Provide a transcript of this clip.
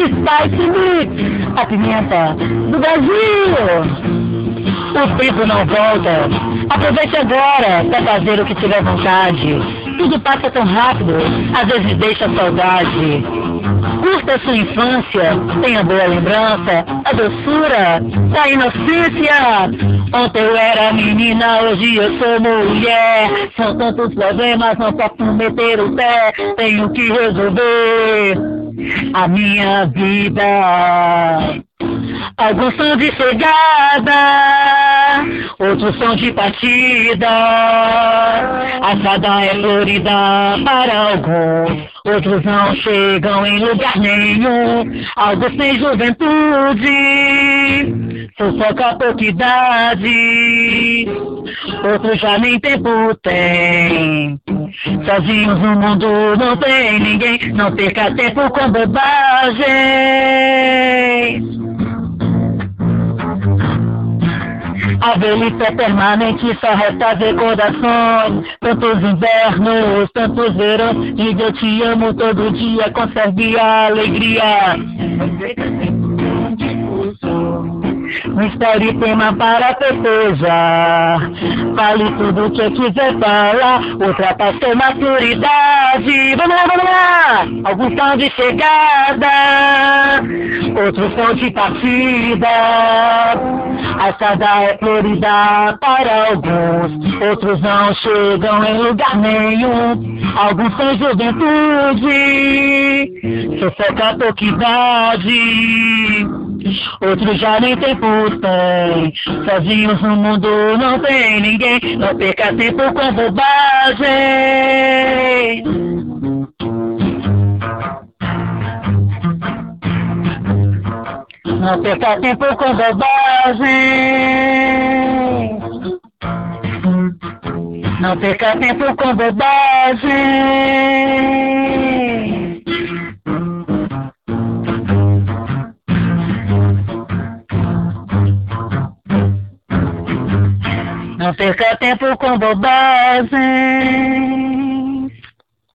Spice Mix, a pimenta do Brasil. O tempo não volta. Aproveite agora para fazer o que tiver vontade. Tudo passa tão rápido, às vezes deixa saudade. Curta a sua infância, tenha boa lembrança, a doçura da inocência. Ontem eu era menina, hoje eu sou mulher. São tantos problemas, não posso meter o pé. Tenho que resolver a minha vida. Alguns são de chegada, outros são de partida. A estrada é florida para alguns, outros não chegam em lugar nenhum. Alguns têm juventude, fofoca pouca idade, outros já nem tempo têm. Sozinhos no mundo não tem ninguém, não perca tempo com bobagem. A velhice é permanente, só resta recordações. Tantos invernos, tantos verões. Diga eu te amo todo dia, conserve a alegria. Não espere tema para festejar. Fale tudo o que quiser falar. Ultrapassou maturidade. Vamos lá, vamos lá! Alguns são de chegada, outros são de partida. A estrada é florida para alguns, outros não chegam em lugar nenhum. Alguns têm juventude, fofoca pouca idade, outros já nem tempo têm. Sozinhos no mundo não tem ninguém, não perca tempo com bobagem. Não perca tempo com bobagem. Não perca tempo com bobagem. Não perca tempo com bobagem.